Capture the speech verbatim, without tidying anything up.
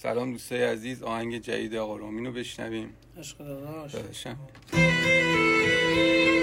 سلام دوستای عزیز، آهنگ جدید آقا رامین رو بشنویم. عشق داداش داداشم